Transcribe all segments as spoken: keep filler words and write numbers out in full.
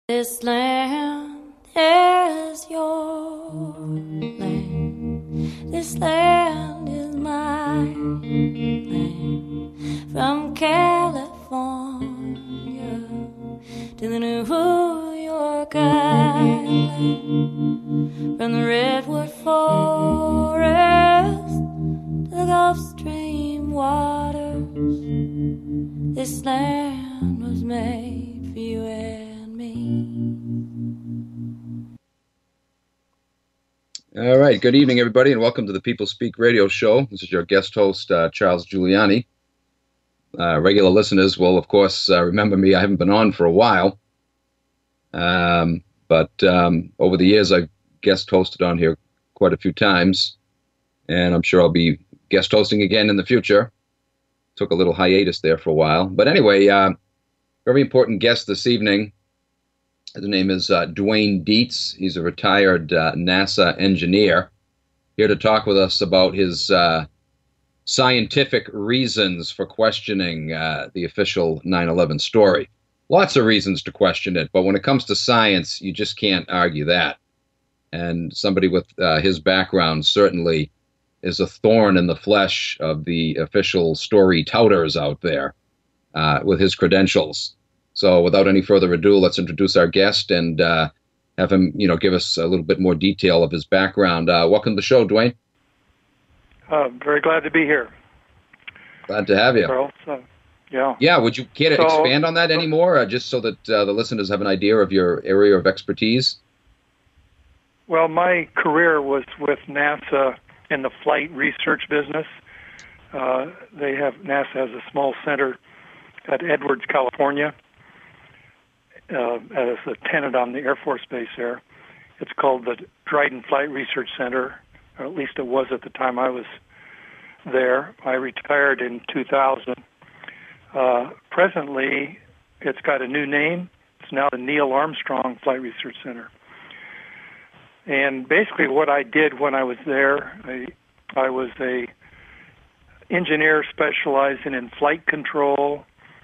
This land is your land. This land is my land. From California to the New York Island. From the redwood forest to the Gulf Stream waters. This land was made for you and me. All right. Good evening, everybody, and welcome to the People Speak radio show. This is your guest host, uh, Charles Giuliani. Uh, regular listeners will, of course, uh, remember me. I haven't been on for a while. Um, but um, over the years, I've guest hosted on here quite a few times, and I'm sure I'll be guest hosting again in the future. Took a little hiatus there for a while. But anyway, uh, very important guest this evening. His name is uh, Duane Dietz. He's a retired uh, NASA engineer, here to talk with us about his uh, scientific reasons for questioning uh, the official nine eleven story. Lots of reasons to question it, but when it comes to science, you just can't argue that. And somebody with uh, his background certainly is a thorn in the flesh of the official story touters out there uh, with his credentials. So without any further ado, let's introduce our guest and uh, have him, you know, give us a little bit more detail of his background. Uh, welcome to the show, Duane. Uh, very glad to be here. Glad to have you. Charles, uh, yeah. Yeah, would you care to so, expand on that anymore, uh, just so that uh, the listeners have an idea of your area of expertise? Well, my career was with NASA in the flight research business. Uh, they have NASA has a small center at Edwards, California, uh, as a tenant on the Air Force Base there. It's called the Dryden Flight Research Center, or at least it was at the time I was there. I retired in two thousand. Uh, presently, it's got a new name. It's now the Neil Armstrong Flight Research Center. And basically what I did when I was there, I, I was a engineer specializing in flight control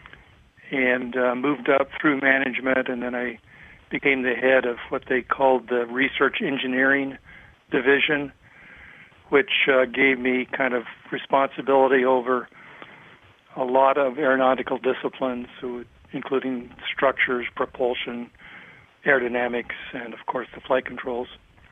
and uh, moved up through management, and then I became the head of what they called the Research Engineering Division, which uh, gave me kind of responsibility over a lot of aeronautical disciplines, so including structures, propulsion, aerodynamics, and of course the flight controls.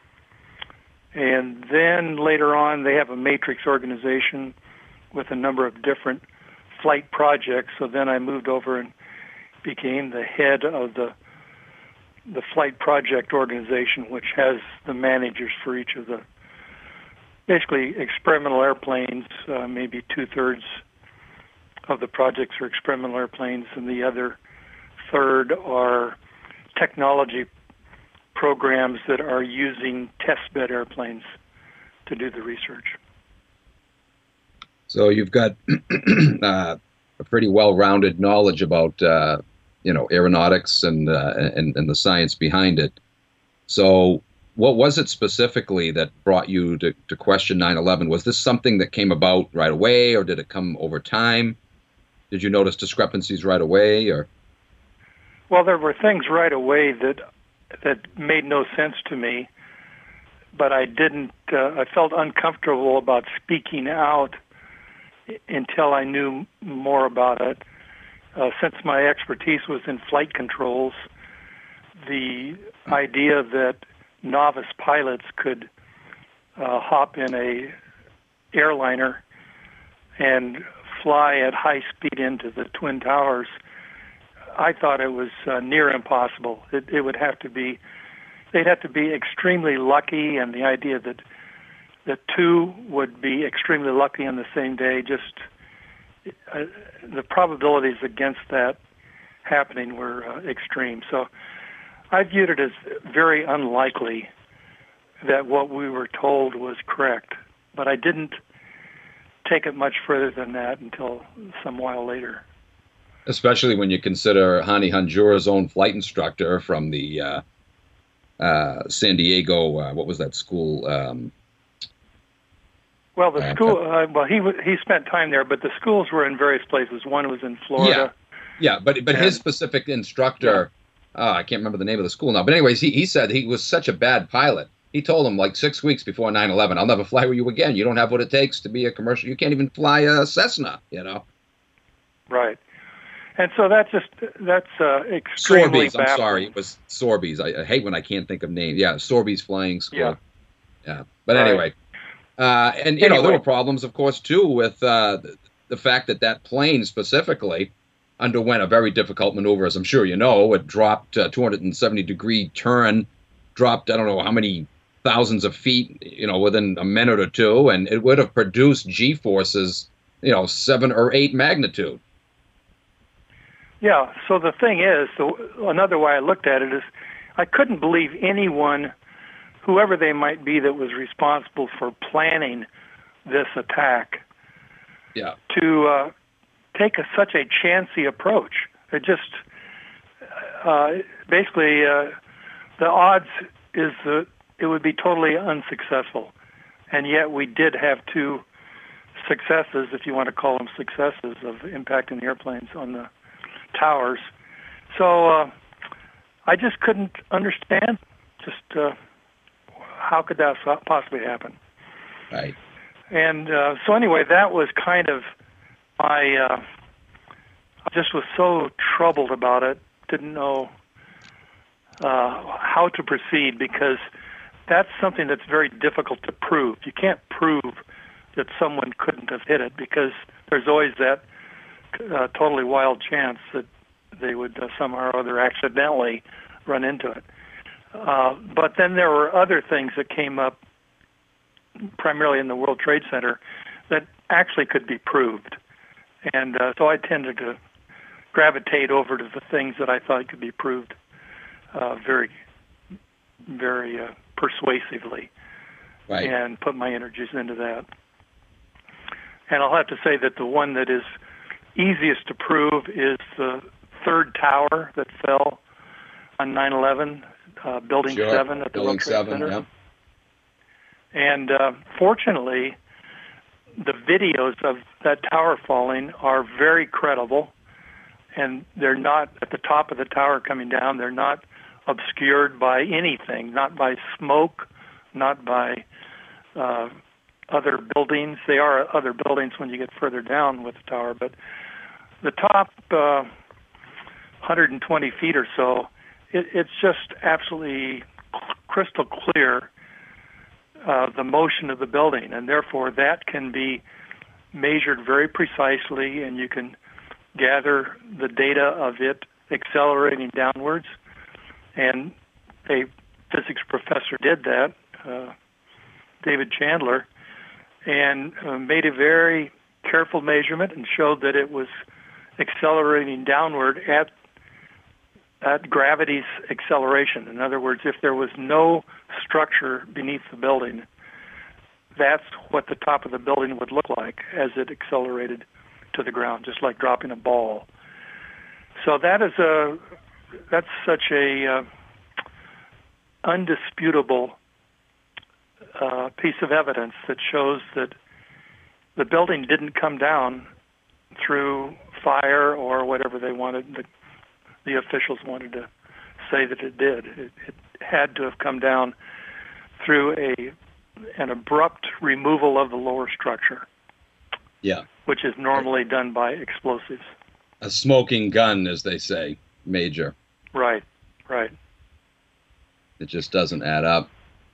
And then later on, they have a matrix organization with a number of different flight projects. So then I moved over and became the head of the the flight project organization, which has the managers for each of the basically experimental airplanes. Uh, maybe two-thirds of the projects are experimental airplanes, and the other third are technology programs that are using testbed airplanes to do the research. So you've got uh, a pretty well-rounded knowledge about, uh, you know, aeronautics and, uh, and and the science behind it. So what was it specifically that brought you to, to question nine eleven? Was this something that came about right away, or did it come over time? Did you notice discrepancies right away, or? Well, there were things right away that that made no sense to me, but I didn't, uh, I felt uncomfortable about speaking out until I knew more about it. Uh, since my expertise was in flight controls, the idea that novice pilots could uh, hop in a airliner and fly at high speed into the Twin Towers, I thought it was uh, near impossible. It, it would have to be, they'd have to be extremely lucky, and the idea that that two would be extremely lucky on the same day, just uh, the probabilities against that happening were uh, extreme. So I viewed it as very unlikely that what we were told was correct, but I didn't take it much further than that until some while later. Especially when you consider Hani Hanjour's own flight instructor from the uh, uh, San Diego, uh, what was that school? Um, well, the uh, school, uh, well, he he spent time there, but the schools were in various places. One was in Florida. Yeah, yeah but but and, his specific instructor uh, I can't remember the name of the school now. But anyways, he, he said he was such a bad pilot. He told him like six weeks before nine eleven, I'll never fly with you again. You don't have what it takes to be a commercial. You can't even fly a Cessna, you know. Right. And so that just, that's uh, extremely Sorby's, I'm baffling. sorry. It was Sorby's. I, I hate when I can't think of names. Yeah, Sorby's Flying School. Yeah. Yeah. But Right. anyway. Uh, and, you know, Anyway. there were problems, of course, too, with uh, the, the fact that that plane specifically underwent a very difficult maneuver, as I'm sure you know. It dropped a two hundred seventy degree turn, dropped, I don't know how many thousands of feet, you know, within a minute or two, and it would have produced G-forces, you know, seven or eight magnitude. Yeah, so the thing is, the, another way I looked at it is I couldn't believe anyone, whoever they might be, that was responsible for planning this attack, Yeah. to uh, take a, such a chancy approach. It just, uh, basically, uh, the odds is that it would be totally unsuccessful. And yet we did have two successes, if you want to call them successes, of impacting the airplanes on the towers. So uh, I just couldn't understand just uh, how could that possibly happen. Right. And uh, so anyway, that was kind of my, uh, I just was so troubled about it, didn't know uh, how to proceed, because that's something that's very difficult to prove. You can't prove that someone couldn't have hit it, because there's always that uh, totally wild chance that they would uh, somehow or other accidentally run into it. Uh, but then there were other things that came up, primarily in the World Trade Center, that actually could be proved. And uh, so I tended to gravitate over to the things that I thought could be proved uh, very, very uh, persuasively, Right. and put my energies into that. And I'll have to say that the one that is easiest to prove is the third tower that fell on nine eleven, uh, Building Sure. seven at the Building World Trade seven, Center. yeah. And uh, fortunately, the videos of that tower falling are very credible, and they're not at the top of the tower coming down. They're not obscured by anything, not by smoke, not by uh, other buildings. They are other buildings when you get further down with the tower, but the top uh, one hundred twenty feet or so, it, it's just absolutely crystal clear, uh, the motion of the building, and therefore that can be measured very precisely, and you can gather the data of it accelerating downwards. And a physics professor did that, uh, David Chandler, and uh, made a very careful measurement and showed that it was accelerating downward at at gravity's acceleration. In other words, if there was no structure beneath the building, that's what the top of the building would look like as it accelerated to the ground, just like dropping a ball. So that is a that's such a uh, undisputable uh, piece of evidence that shows that the building didn't come down through fire or whatever they wanted, the, the officials wanted to say that it did. It, it had to have come down through a an abrupt removal of the lower structure. Yeah. Which is normally done by explosives. A smoking gun, as they say, Major. Right, right. It just doesn't add up.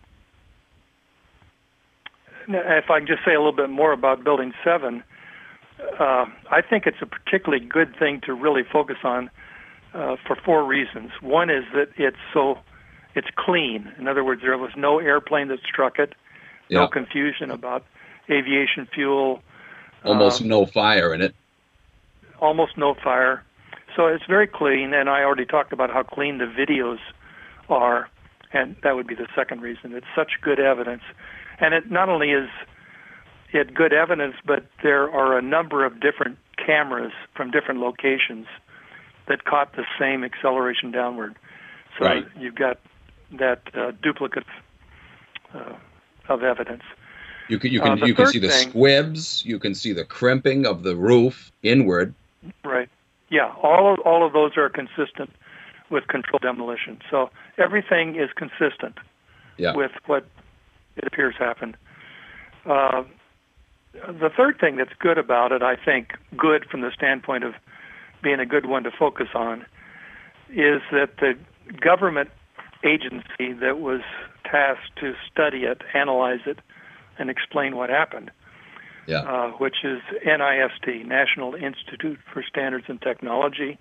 Now, if I can just say a little bit more about Building seven, uh, I think it's a particularly good thing to really focus on uh, for four reasons. One is that it's so it's clean. In other words, there was no airplane that struck it, no Yeah. confusion about aviation fuel. Almost uh, no fire in it. Almost no fire. So it's very clean, and I already talked about how clean the videos are, and that would be the second reason. It's such good evidence. And it not only is it good evidence, but there are a number of different cameras from different locations that caught the same acceleration downward. So Right. you've got that uh, duplicate uh, of evidence. You can you Uh, can the you can third see the thing- squibs. You can see the crimping of the roof inward. Right. Yeah, all of, all of those are consistent with controlled demolition. So everything is consistent yeah. with what it appears happened. Uh, the third thing that's good about it, I think, good from the standpoint of being a good one to focus on, is that the government agency that was tasked to study it, analyze it, and explain what happened, yeah. uh, which is N I S T, National Institute for Standards and Technology,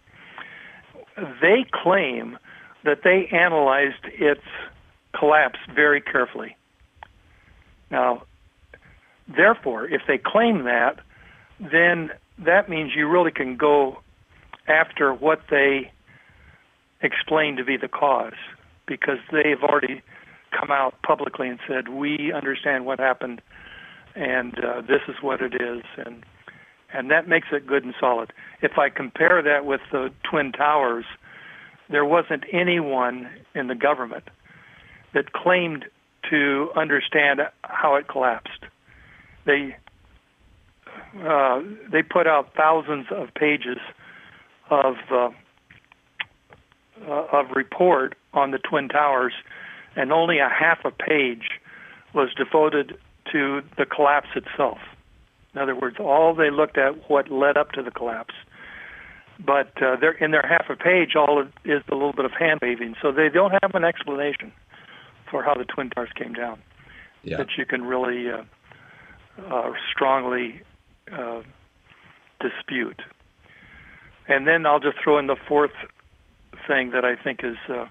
they claim that they analyzed its collapse very carefully. Now, therefore, if they claim that, then that means you really can go after what they explain to be the cause, because they've already come out publicly and said, we understand what happened, and uh, this is what it is, and and that makes it good and solid. If I compare that with the Twin Towers, there wasn't anyone in the government that claimed to understand how it collapsed. They uh, they put out thousands of pages of uh, uh, of report on the Twin Towers, and only a half a page was devoted to the collapse itself. In other words, all they looked at what led up to the collapse. But uh, they're, in their half a page, all it is a little bit of hand waving, so they don't have an explanation for how the Twin Towers came down yeah. that you can really uh, uh, strongly uh, dispute. And then I'll just throw in the fourth thing that I think is uh,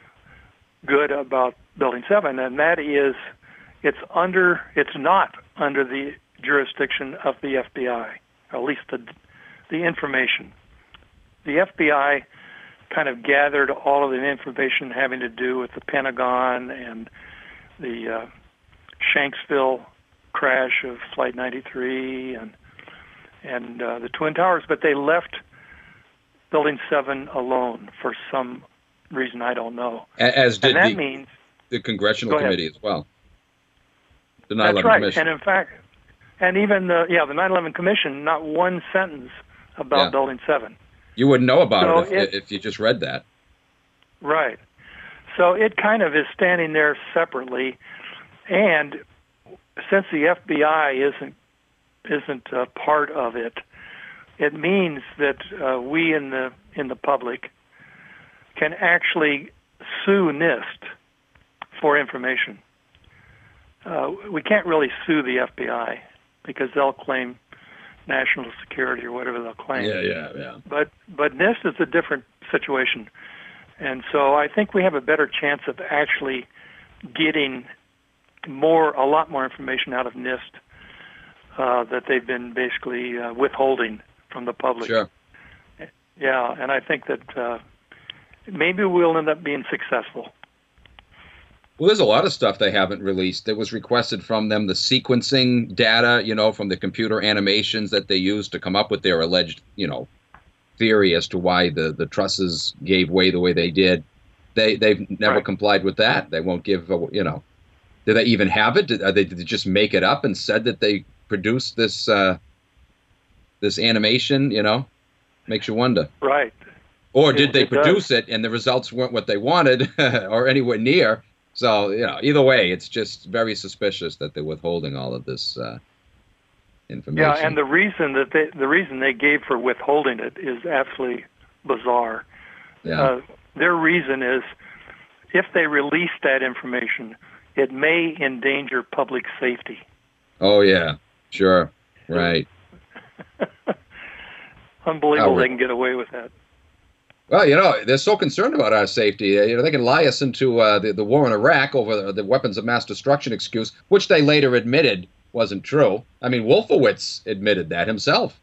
good about Building seven, and that is it's under it's not under the jurisdiction of the F B I, or at least the the information. The F B I kind of gathered all of the information having to do with the Pentagon and the uh, Shanksville crash of Flight ninety-three and and uh, the Twin Towers, but they left Building seven alone for some reason I don't know. As did and that the, means, the Congressional Committee as well. The nine eleven That's right, Commission. and in fact, and even the yeah the nine eleven Commission, not one sentence about Yeah. Building seven. You wouldn't know about So it, if, it- if you just read that. Right. So it kind of is standing there separately, and since the F B I isn't isn't a part of it, it means that uh, we in the in the public can actually sue NIST for information. Uh, we can't really sue the F B I because they'll claim national security or whatever they'll claim. Yeah, yeah, yeah. But but NIST is a different situation, and so I think we have a better chance of actually getting more, a lot more information out of NIST uh, that they've been basically uh, withholding from the public. Sure. Yeah, and I think that uh, maybe we'll end up being successful. Well, there's a lot of stuff they haven't released that was requested from them. The sequencing data, you know, from the computer animations that they used to come up with their alleged, you know, theory as to why the, the trusses gave way the way they did. They, they've never Right. complied with that. They won't give, a, you know, do they even have it? Did, are they, did they just make it up and said that they produced this, uh, this animation, you know? Makes you wonder. Right. Or It- did they it does. produce it and the results weren't what they wanted or anywhere near? So, you know, either way, it's just very suspicious that they're withholding all of this uh, information. Yeah, and the reason that they, the reason they gave for withholding it is absolutely bizarre. yeah. Uh, their reason is if they release that information, it may endanger public safety. Oh, yeah, sure, right. Unbelievable Oh, they re- can get away with that. Well, you know, they're so concerned about our safety. Uh, you know, they can lie us into uh, the, the war in Iraq over the, the weapons of mass destruction excuse, which they later admitted wasn't true. I mean, Wolfowitz admitted that himself.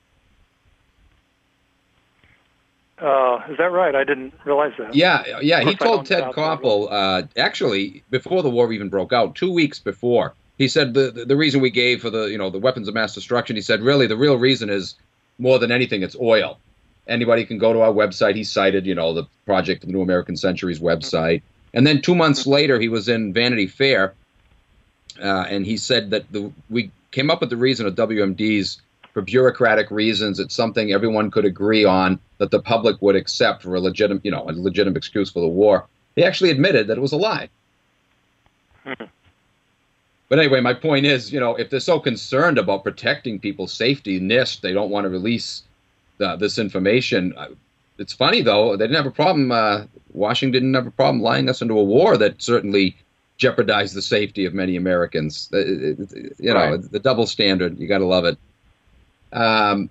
Uh, is that right? I didn't realize that. Yeah, yeah. Of He course, I told don't Ted doubt that. Koppel, uh, actually, before the war even broke out, two weeks before, he said the, the the reason we gave for the you know the weapons of mass destruction. He said, really, the real reason is more than anything, it's oil. Anybody can go to our website. He cited, you know, the Project of the New American Century's website. And then two months later, he was in Vanity Fair, uh, and he said that the, we came up with the reason of W M D's for bureaucratic reasons. It's something everyone could agree on that the public would accept for a legitimate, you know, a legitimate excuse for the war. He actually admitted that it was a lie. Hmm. But anyway, my point is, you know, if they're so concerned about protecting people's safety, NIST, they don't want to release the, this information. It's funny, though, they didn't have a problem. Uh, Washington didn't have a problem lying us into a war that certainly jeopardized the safety of many Americans. Uh, you know, Right. the double standard. You got to love it. Um,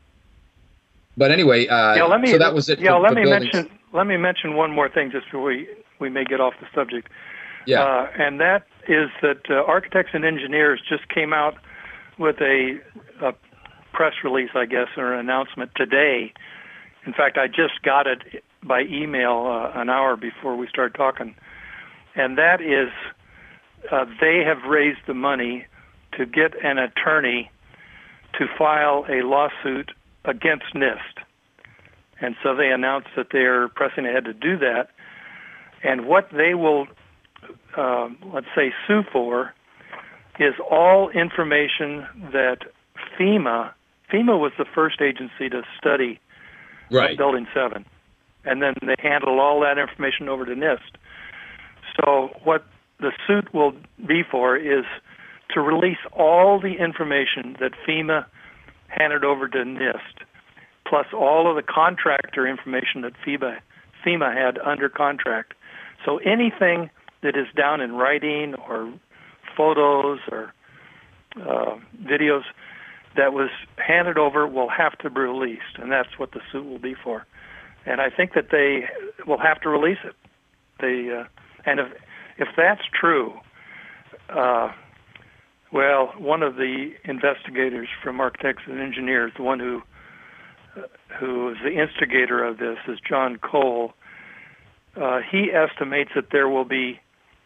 but anyway, uh, Yeah, let me. so that was it. Yeah, for, let for me buildings. mention. Let me mention one more thing, just before we we may get off the subject. Yeah. Uh, and that is that uh, Architects and Engineers just came out with a, a press release, I guess, or an announcement today. In fact, I just got it by email uh, an hour before we started talking. And that is uh, they have raised the money to get an attorney to file a lawsuit against NIST. And so they announced that they're pressing ahead to do that. And what they will Uh, let's say, sue for is all information that FEMA, FEMA was the first agency to study Right. Building seven. And then they handle all that information over to NIST. So what the suit will be for is to release all the information that FEMA handed over to NIST, plus all of the contractor information that FEMA, FEMA had under contract. So anything that is down in writing or photos or uh, videos that was handed over will have to be released, and that's what the suit will be for. And I think that they will have to release it. They uh, and if if that's true, uh, well, one of the investigators from Architects and Engineers, the one who uh, who is the instigator of this, is John Cole. Uh, he estimates that there will be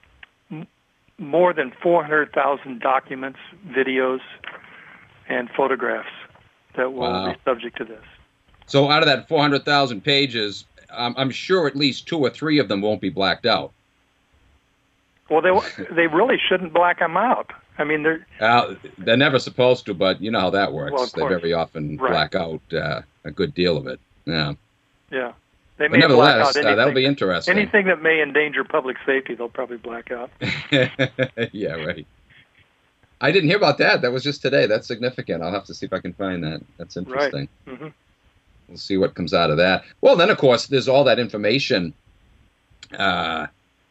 more than four hundred thousand documents, videos, and photographs that will Wow. be subject to this. So out of that four hundred thousand pages, um, I'm sure at least two or three of them won't be blacked out. Well, they they really shouldn't black them out. I mean, they're Uh, they're never supposed to, but you know how that works. Well, of They course. very often Right. black out uh, a good deal of it. Yeah. yeah. They But may black nevertheless, out uh, anything. that'll be interesting. Anything that may endanger public safety, they'll probably black out. Yeah, right. I didn't hear about that. That was just today. That's significant. I'll have to see if I can find that. That's interesting. hmm We'll see what comes out of that. Well, then, of course, there's all that information, uh,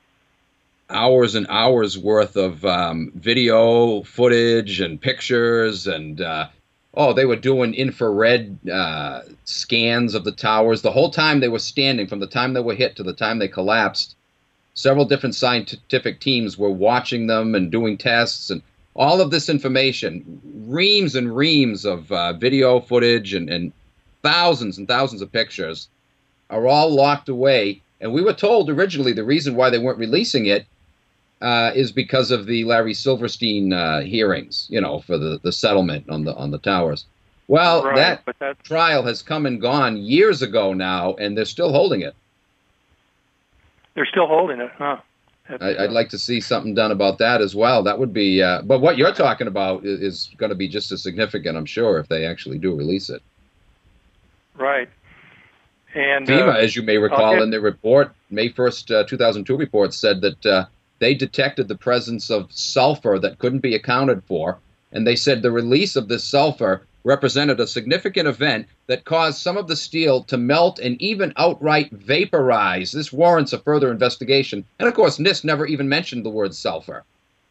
hours and hours worth of um, video footage and pictures. And, uh, oh, they were doing infrared uh, scans of the towers. The whole time they were standing, from the time they were hit to the time they collapsed, several different scientific teams were watching them and doing tests. And all of this information, reams and reams of uh, video footage and, and thousands and thousands of pictures, are all locked away. And we were told originally the reason why they weren't releasing it uh, is because of the Larry Silverstein uh, hearings, you know, for the, the settlement on the on the towers. Well, Right, that but that trial has come and gone years ago now, and they're still holding it. they're still holding it, huh? That's, I, I'd uh, like to see something done about that as well. That would be, uh, but what you're talking about is, is going to be just as significant, I'm sure, if they actually do release it. right. And FEMA, uh, as you may recall, okay. in their report, May first, uh, two thousand two report, said that uh, they detected the presence of sulfur that couldn't be accounted for, and they said the release of this sulfur represented a significant event that caused some of the steel to melt and even outright vaporize. This warrants a further investigation. And, of course, NIST never even mentioned the word sulfur.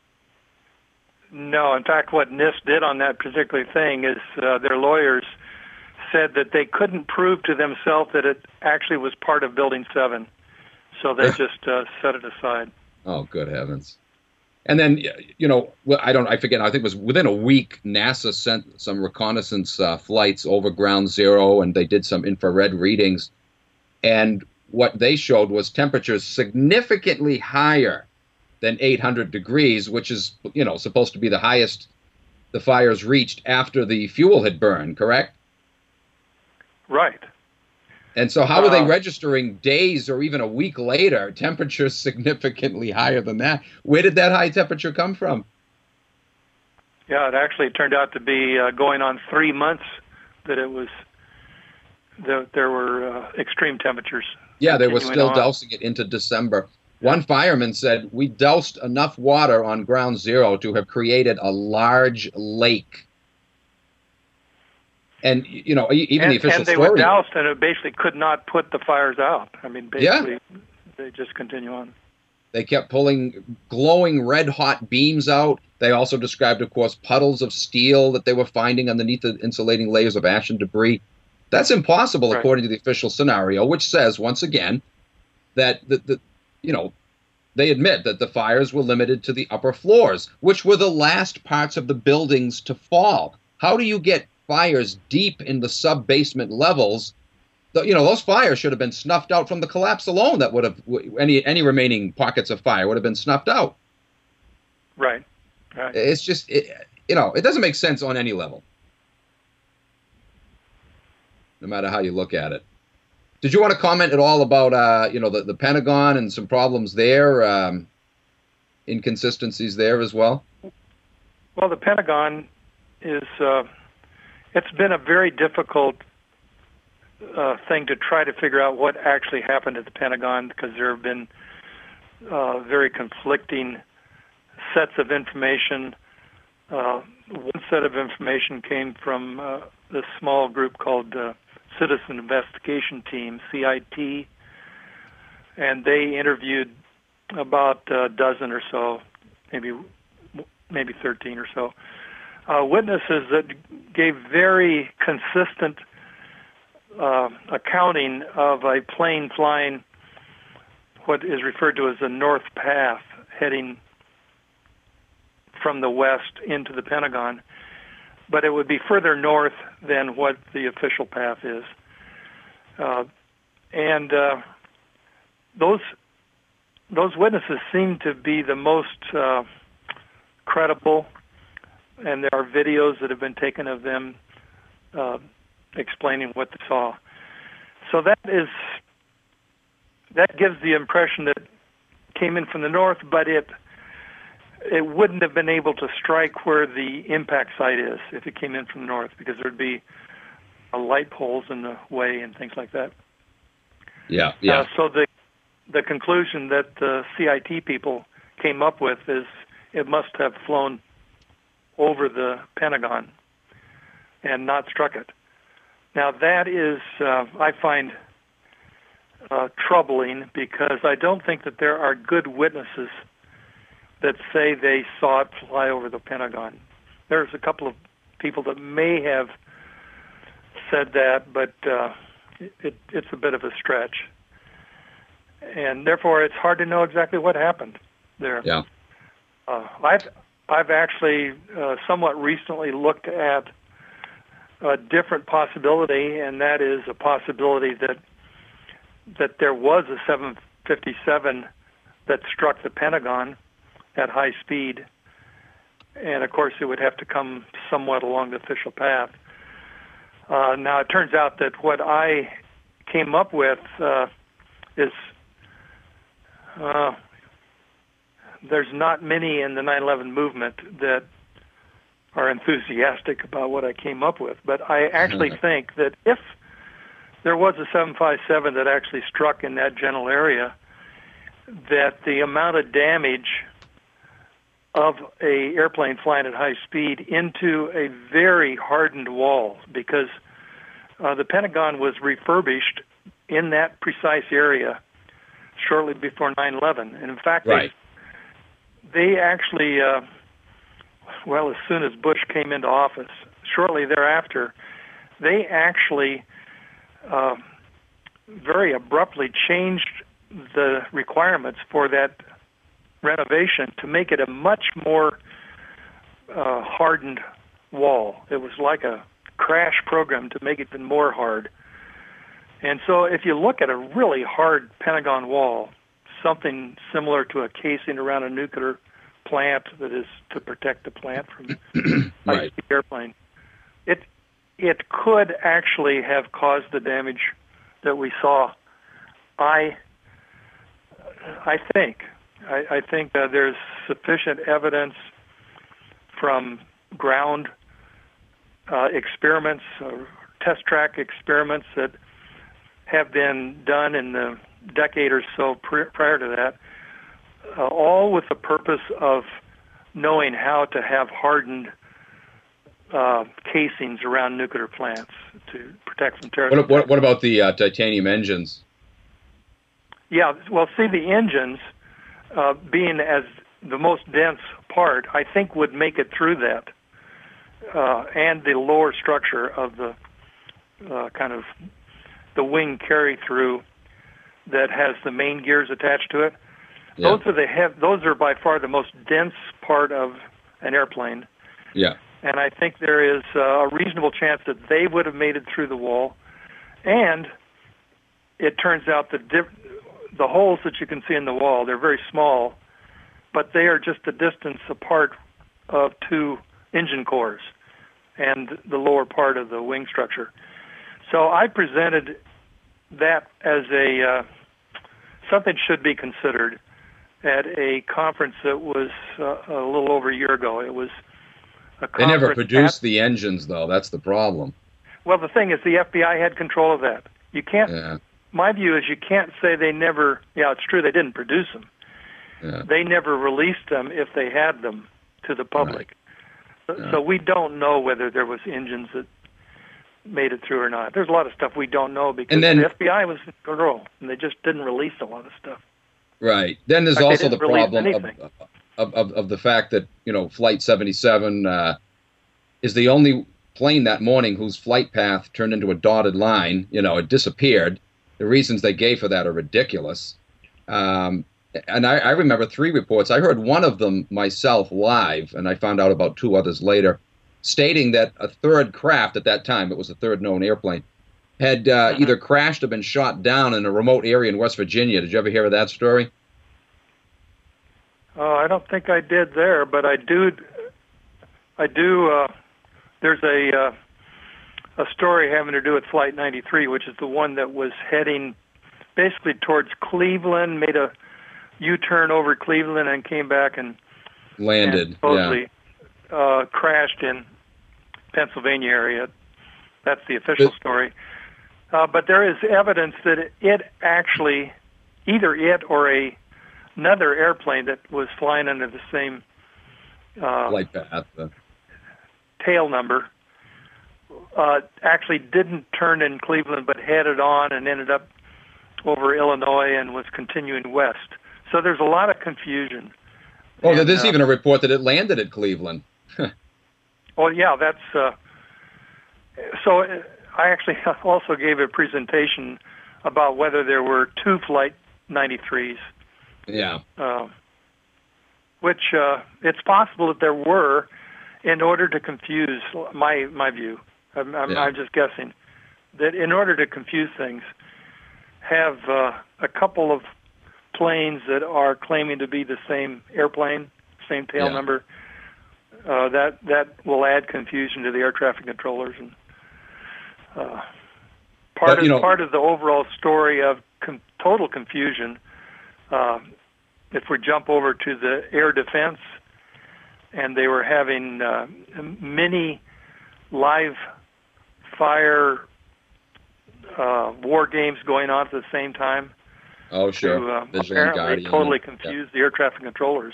No, in fact, what NIST did on that particular thing is uh, their lawyers said that they couldn't prove to themselves that it actually was part of Building seven, so they just uh, set it aside. Oh, good heavens. And then, you know, well, I don't, I forget, I think it was within a week, NASA sent some reconnaissance uh, flights over ground zero, and they did some infrared readings. And what they showed was temperatures significantly higher than eight hundred degrees, which is, you know, supposed to be the highest the fires reached after the fuel had burned, correct? Right. And so how are they Uh, registering days or even a week later temperatures significantly higher than that? Where did that high temperature come from? Yeah, it actually turned out to be uh, going on three months that it was, that there were uh, extreme temperatures. Yeah, they were still on. dousing it into December. One fireman said, we doused enough water on ground zero to have created a large lake. And, you know, even and, the official and they story. were doused, and it basically could not put the fires out. I mean, basically, yeah. they just continue on. They kept pulling glowing red-hot beams out. They also described, of course, puddles of steel that they were finding underneath the insulating layers of ash and debris. That's impossible, right. according to the official scenario, which says, once again, that the, the you know, they admit that the fires were limited to the upper floors, which were the last parts of the buildings to fall. How do you get fires deep in the sub-basement levels? The, you know, those fires should have been snuffed out from the collapse alone. That would have, any any remaining pockets of fire would have been snuffed out. Right, right. It's just, it, you know, it doesn't make sense on any level, no matter how you look at it. Did you want to comment at all about, uh, you know, the, the Pentagon and some problems there, um, inconsistencies there as well? Well, the Pentagon is, uh, it's been a very difficult uh, thing to try to figure out what actually happened at the Pentagon, because there have been uh, very conflicting sets of information. Uh, one set of information came from uh, this small group called uh, Citizen Investigation Team, C I T, and they interviewed about a dozen or so, maybe maybe thirteen or so, uh, witnesses that gave very consistent uh, accounting of a plane flying what is referred to as the North Path, heading from the west into the Pentagon. But it would be further north than what the official path is. Uh, and uh, those those witnesses seem to be the most uh, credible, and there are videos that have been taken of them uh, explaining what they saw. So that is that gives the impression that it came in from the north, but it it wouldn't have been able to strike where the impact site is if it came in from the north, because there'd be uh, light poles in the way and things like that. Yeah, yeah. Uh, so the the conclusion that the C I T people came up with is it must have flown over the Pentagon and not struck it. Now that is, uh, I find uh, troubling, because I don't think that there are good witnesses that say they saw it fly over the Pentagon. There's a couple of people that may have said that, but uh, it, it's a bit of a stretch. And therefore, it's hard to know exactly what happened there. Yeah. Uh, I've I've actually uh, somewhat recently looked at a different possibility, and that is a possibility that that there was a seven fifty-seven that struck the Pentagon at high speed, and of course it would have to come somewhat along the official path. Uh, now it turns out that what I came up with uh, is uh, there's not many in the nine eleven movement that are enthusiastic about what I came up with, but I actually think that if there was a seven fifty-seven that actually struck in that general area, that the amount of damage of a airplane flying at high speed into a very hardened wall, because uh, the Pentagon was refurbished in that precise area shortly before nine eleven. And in fact, right. they, they actually, uh, well, as soon as Bush came into office, shortly thereafter, they actually uh, very abruptly changed the requirements for that renovation to make it a much more uh, hardened wall. It was like a crash program to make it even more hard. And so if you look at a really hard Pentagon wall, something similar to a casing around a nuclear plant that is to protect the plant from right. high-speed airplane, it it could actually have caused the damage that we saw. I I think I, I think that there's sufficient evidence from ground uh, experiments, uh, test track experiments that have been done in the decade or so pr- prior to that, uh, all with the purpose of knowing how to have hardened uh, casings around nuclear plants to protect from terrorist What, what, what about the uh, titanium engines? Yeah, well, see, the engines, uh, being as the most dense part, I think would make it through that, uh, and the lower structure of the uh, kind of the wing carry-through that has the main gears attached to it. Yeah. Those are the hev- Those are by far the most dense part of an airplane. Yeah. And I think there is uh, a reasonable chance that they would have made it through the wall. And it turns out that diff- the holes that you can see in the wall, they're very small, but they are just a distance apart of two engine cores and the lower part of the wing structure. So I presented that as a uh, something should be considered at a conference that was uh, a little over a year ago. It was a conference. They never produced at, the engines, though. That's the problem. Well, the thing is, the F B I had control of that. You can't. Yeah. My view is you can't say they never. Yeah, it's true they didn't produce them. Yeah. They never released them if they had them to the public. Right. So, Yeah. so we don't know whether there was engines that made it through or not. There's a lot of stuff we don't know because And then- the F B I was in control, and they just didn't release a lot of stuff. Right. Then there's In fact, also they the didn't release problem of, anything. of, of, of the fact that, you know, Flight seventy-seven uh, is the only plane that morning whose flight path turned into a dotted line. You know, it disappeared. The reasons they gave for that are ridiculous. Um, and I, I remember three reports. I heard one of them myself live, and I found out about two others later, stating that a third craft at that time, it was the third known airplane, had uh, Mhm. either crashed or been shot down in a remote area in West Virginia. Did you ever hear of that story? Uh, I don't think I did there, but I do. I do. Uh, there's a uh, a story having to do with Flight ninety-three, which is the one that was heading basically towards Cleveland, made a U-turn over Cleveland, and came back and Landed. and supposedly uh, crashed in Pennsylvania area. That's the official But- story. Uh, but there is evidence that it, it actually, either it or a another airplane that was flying under the same yeah. uh, Flight path. uh, tail number, uh, actually didn't turn in Cleveland but headed on and ended up over Illinois and was continuing west. So there's a lot of confusion. Oh, And, there's uh, even a report that it landed at Cleveland. Oh, yeah, that's... Uh, so uh, I actually also gave a presentation about whether there were two Flight ninety-threes, Yeah. uh, which uh, it's possible that there were, in order to confuse my my view. I'm, I'm, Yeah. I'm just guessing that in order to confuse things, have uh, a couple of planes that are claiming to be the same airplane, same tail Yeah. number. Uh, that that will add confusion to the air traffic controllers, and uh, part But, of you know- part of the overall story of com- total confusion. Uh, if we jump over to the air defense, and they were having uh, many live fire uh, war games going on at the same time. Oh, sure. To uh, Vigilant apparently Guardian. totally Yeah. confuse the air traffic controllers.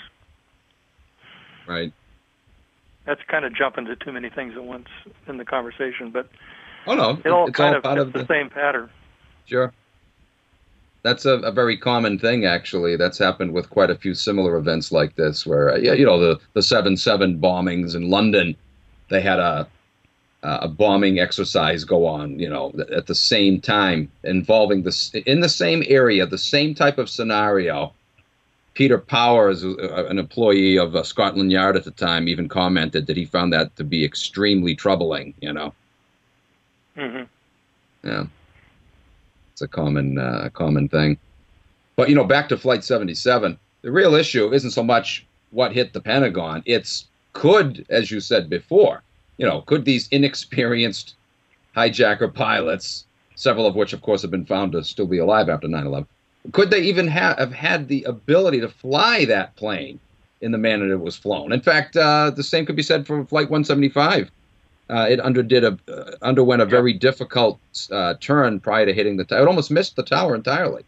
Right. That's kind of jumping to too many things at once in the conversation, but Oh, no. it all it's kind all of part fits of the, the... same pattern. Sure. That's a, a very common thing, actually. That's happened with quite a few similar events like this, where, uh, yeah, you know, the, the seven seven bombings in London, they had a a bombing exercise go on, you know, at the same time, involving this in the same area, the same type of scenario. Peter Powers, an employee of uh, Scotland Yard at the time, even commented that he found that to be extremely troubling, you know. hmm Yeah. It's a common uh, common thing. But, you know, back to Flight seventy-seven, the real issue isn't so much what hit the Pentagon. It's could, as you said before, you know, could these inexperienced hijacker pilots, several of which, of course, have been found to still be alive after nine eleven, could they even ha- have had the ability to fly that plane in the manner it was flown. In fact, uh, the same could be said for Flight one seventy-five. Uh, it underdid a uh, underwent a very difficult uh, turn prior to hitting the tower. It almost missed the tower entirely.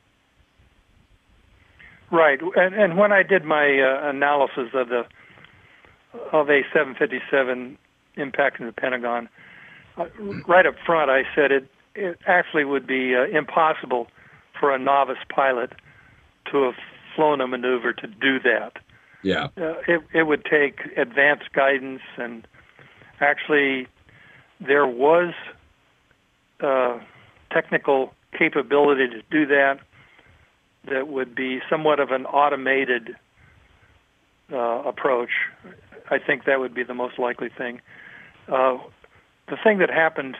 Right, and and when I did my uh, analysis of the of a seven fifty-seven impacting the Pentagon, uh, right up front I said it it actually would be uh, impossible for a novice pilot to have flown a maneuver to do that. Yeah, uh, it it would take advanced guidance, and actually there was uh, technical capability to do that. That would be somewhat of an automated uh, approach. I think that would be the most likely thing. Uh, the thing that happened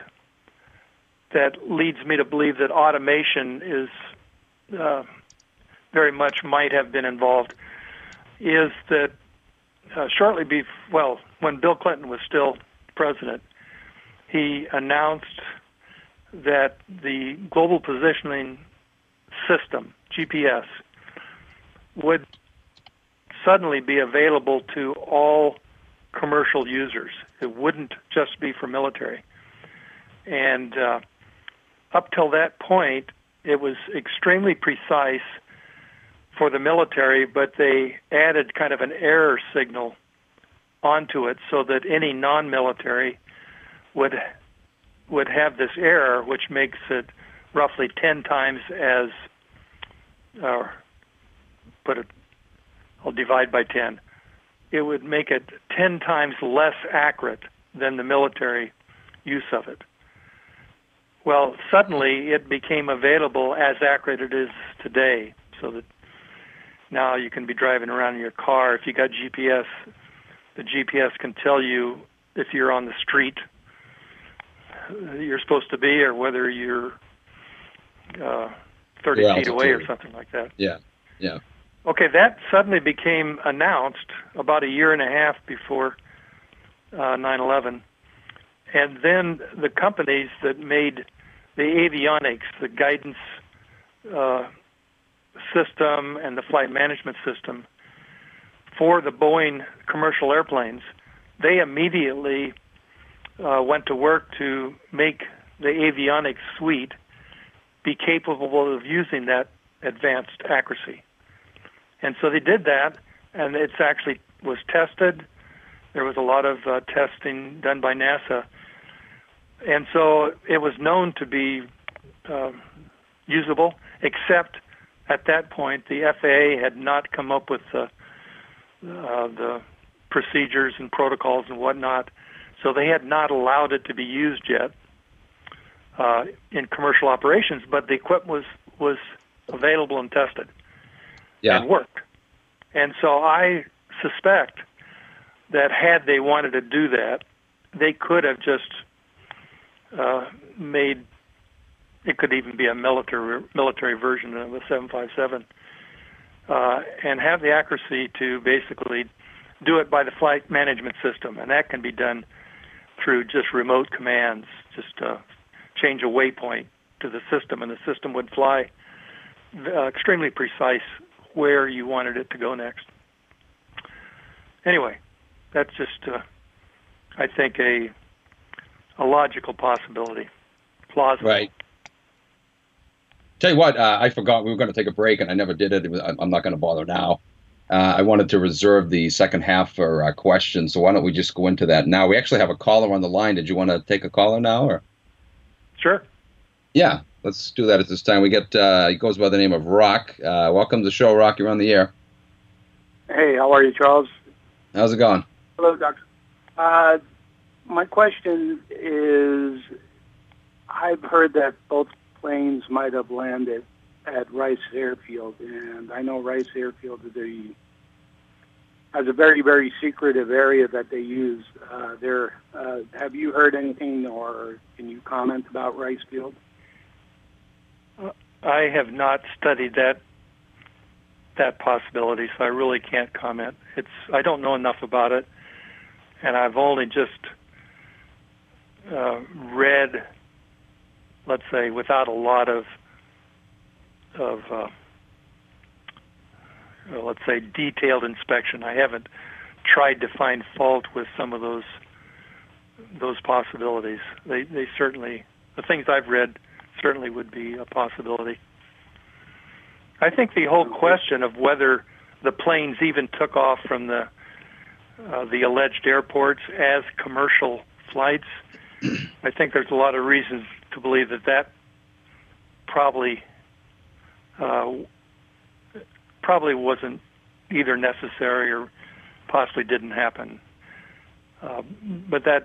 that leads me to believe that automation is uh, very much might have been involved is that uh, shortly before, well, when Bill Clinton was still president, he announced that the global positioning system, G P S, would suddenly be available to all commercial users. It wouldn't just be for military. And uh, up till that point, it was extremely precise for the military, but they added kind of an error signal onto it so that any non-military would would have this error, which makes it roughly ten times as, uh, put it, I'll divide by ten. It would make it ten times less accurate than the military use of it. Well, suddenly it became available as accurate as it is today, so that now you can be driving around in your car. If you got G P S, the G P S can tell you if you're on the street you're supposed to be, or whether you're uh, thirty Your feet away or altitude. something like that. Yeah, yeah. Okay, that suddenly became announced about a year and a half before uh, nine eleven. And then the companies that made the avionics, the guidance uh, system and the flight management system for the Boeing commercial airplanes, they immediately uh, went to work to make the avionics suite be capable of using that advanced accuracy. And so they did that, and it's actually was tested. There was a lot of uh, testing done by NASA. And so it was known to be uh, usable, except at that point the F A A had not come up with the, uh, the procedures and protocols and whatnot, so they had not allowed it to be used yet uh, in commercial operations, but the equipment was, was available and tested. Yeah. And worked. And so I suspect that had they wanted to do that, they could have just uh, made, it could even be a military military version of a seven fifty-seven, uh, and have the accuracy to basically do it by the flight management system. And that can be done through just remote commands, just uh, change a waypoint to the system, and the system would fly uh, extremely precise where you wanted it to go next. Anyway, that's just, uh, I think, a a logical possibility, plausible. Right. Tell you what, uh, I forgot we were going to take a break, and I never did it. it was, I'm not going to bother now. Uh, I wanted to reserve the second half for uh, questions, so why don't we just go into that now? We actually have a caller on the line. Did you want to take a caller now, or? Sure. Yeah, let's do that at this time. We get, uh, he goes by the name of Rock. Uh, welcome to the show, Rock. You're on the air. Hey, how are you, Charles? How's it going? Hello, Doctor. Uh, my question is, I've heard that both planes might have landed at Rice Airfield, and I know Rice Airfield is a, has a very, very secretive area that they use uh, there. Uh, have you heard anything, or can you comment about Rice Field? I have not studied that that possibility, so I really can't comment. It's I don't know enough about it, and I've only just uh, read, let's say, without a lot of of uh, uh, let's say, detailed inspection. I haven't tried to find fault with some of those those possibilities. They they certainly, the things I've read certainly would be a possibility. I think the whole question of whether the planes even took off from the uh, the alleged airports as commercial flights, I think there's a lot of reasons to believe that that probably uh, probably wasn't either necessary or possibly didn't happen. Uh, but that,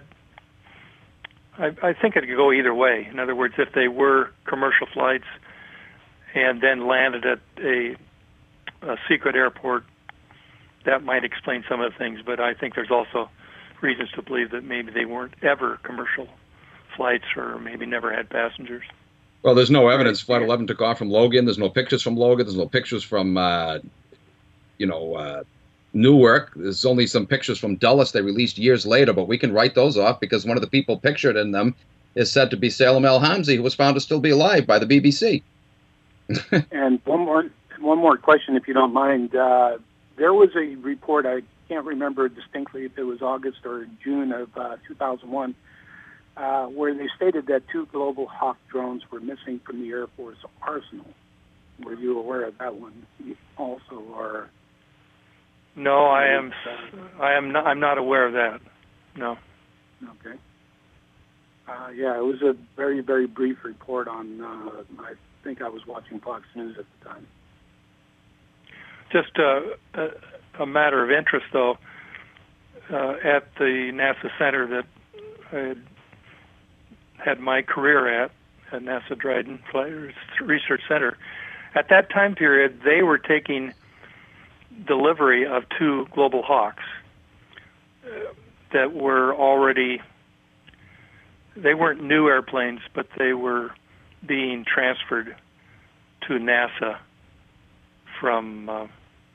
I, I think it could go either way. In other words, if they were commercial flights and then landed at a, a secret airport, that might explain some of the things. But I think there's also reasons to believe that maybe they weren't ever commercial flights or maybe never had passengers. Well, there's no evidence Flight eleven took off from Logan. There's no pictures from Logan. There's no pictures from, uh, you know, uh, Newark. There's only some pictures from Dulles they released years later, but we can write those off because one of the people pictured in them is said to be Salem El-Hamzy, who was found to still be alive by the B B C. And one more, one more question, if you don't mind. Uh, there was a report, I can't remember distinctly if it was August or June of uh, two thousand one, uh, where they stated that two Global Hawk drones were missing from the Air Force arsenal. Were you aware of that one also, or? No, I am. I am not. I'm not aware of that. No. Okay. Uh, yeah, it was a very, very brief report on. Uh, I think I was watching Fox News at the time. Just uh, a, a matter of interest, though. Uh, at the NASA center that I had, had my career at, at NASA Dryden Flight Research Center, at that time period, they were taking delivery of two Global Hawks uh, that were already, they weren't new airplanes, but they were being transferred to NASA from, uh,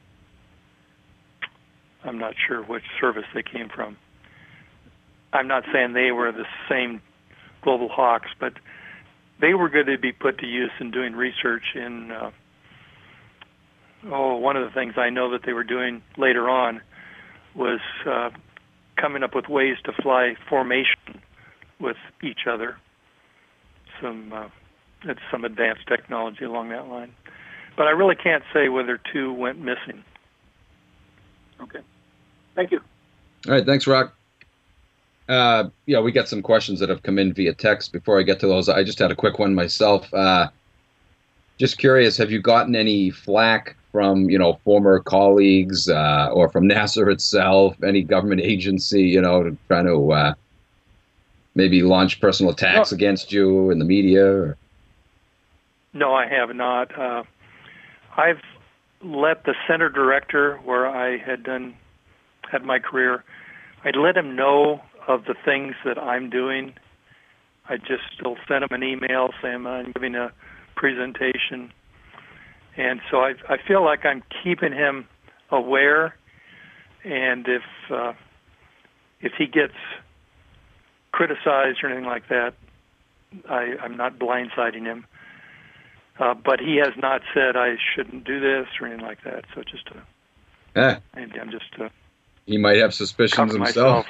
I'm not sure which service they came from. I'm not saying they were the same Global Hawks, but they were going to be put to use in doing research in uh, Oh, one of the things I know that they were doing later on was uh, coming up with ways to fly formation with each other. Some uh, it's some advanced technology along that line. But I really can't say whether two went missing. Okay. Thank you. All right. Thanks, Rock. Uh, yeah, we got some questions that have come in via text. Before I get to those, I just had a quick one myself. Uh, just curious, have you gotten any flack from, you know, former colleagues uh, or from NASA itself, any government agency, you know, trying to uh, maybe launch personal attacks no. against you in the media? Or? No, I have not. Uh, I've let the center director, where I had done had my career, I'd let him know of the things that I'm doing. I just still send him an email saying I'm giving a presentation. And so I, I feel like I'm keeping him aware, and if uh, if he gets criticized or anything like that, I, I'm not blindsiding him. Uh, but he has not said I shouldn't do this or anything like that. So just to, eh. maybe I'm just uh, he might have suspicions himself.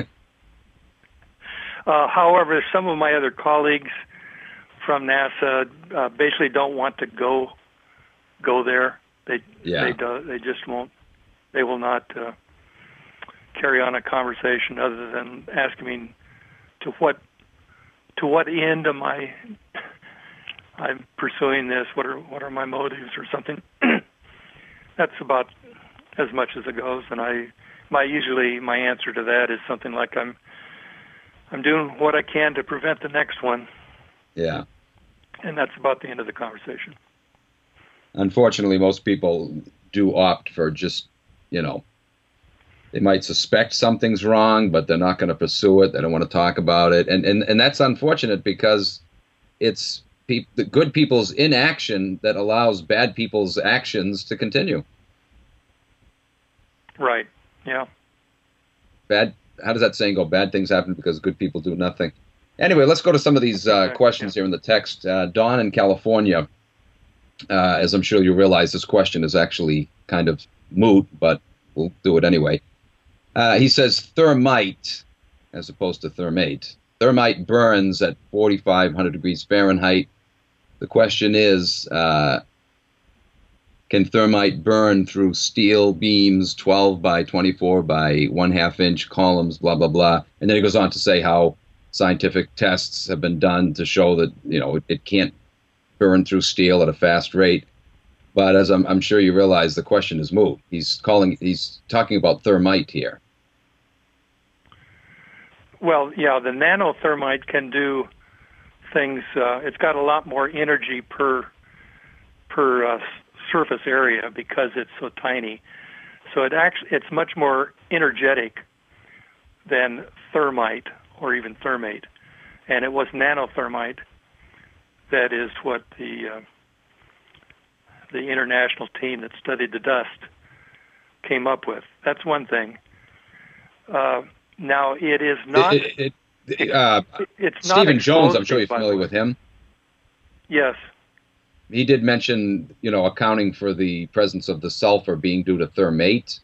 uh, however, some of my other colleagues from NASA uh, basically don't want to go. go there. They yeah. they do, they just won't. They will not uh, carry on a conversation other than asking me to what to what end am I I'm pursuing this. What are what are my motives or something? That's about as much as it goes. And I my usually my answer to that is something like I'm I'm doing what I can to prevent the next one. Yeah. And that's about the end of the conversation. Unfortunately, most people do opt for just, you know, they might suspect something's wrong, but they're not going to pursue it. They don't want to talk about it. And and, and that's unfortunate because it's pe- the good people's inaction that allows bad people's actions to continue. Right. Yeah. Bad. How does that saying go? Bad things happen because good people do nothing. Anyway, let's go to some of these uh, questions here in the text. Uh, Don in California. Uh, as I'm sure you realize, this question is actually kind of moot, but we'll do it anyway. Uh, he says thermite as opposed to thermate. Thermite burns at forty-five hundred degrees Fahrenheit. The question is, uh, can thermite burn through steel beams, twelve by twenty-four by one half inch columns, blah, blah, blah. And then he goes on to say how scientific tests have been done to show that, you know, it, it can't burn through steel at a fast rate. But as I'm, I'm sure you realize, the question is moot. He's calling, he's talking about thermite here. Well, yeah, the nanothermite can do things. Uh, it's got a lot more energy per per uh, surface area because it's so tiny. So it actually it's much more energetic than thermite or even thermate, and it was nanothermite that is what the uh, the international team that studied the dust came up with. That's one thing. Uh, now it is not. It, it, it, uh, it's Stephen not Jones. I'm sure you're familiar with him. Yes. He did mention, you know, accounting for the presence of the sulfur being due to thermate.